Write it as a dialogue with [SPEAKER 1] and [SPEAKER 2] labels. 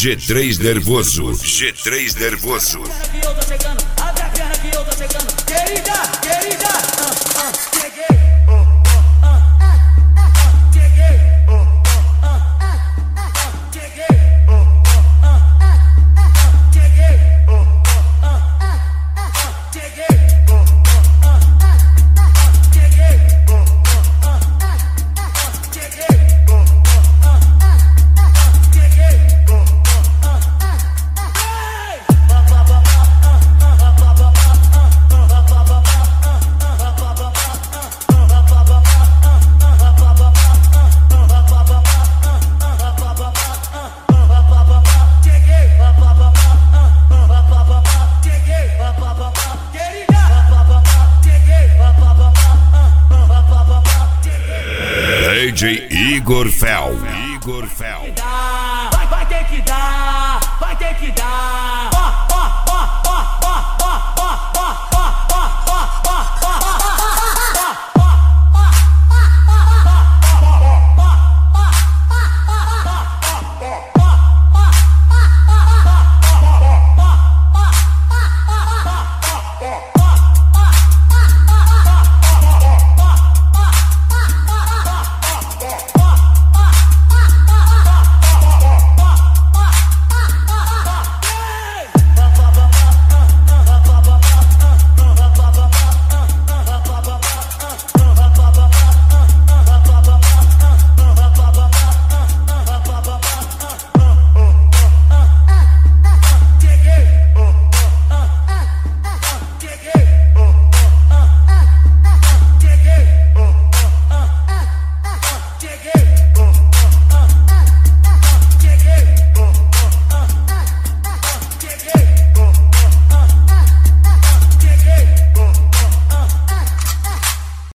[SPEAKER 1] G3 nervoso, G3 nervoso.
[SPEAKER 2] Que eu tô chegando, abre a perna que eu tô chegando. Querida, querida, cheguei.
[SPEAKER 1] DJ Igor Fel. Igor Fel.
[SPEAKER 2] Vai ter que dar, vai ter que dar. Cheguei.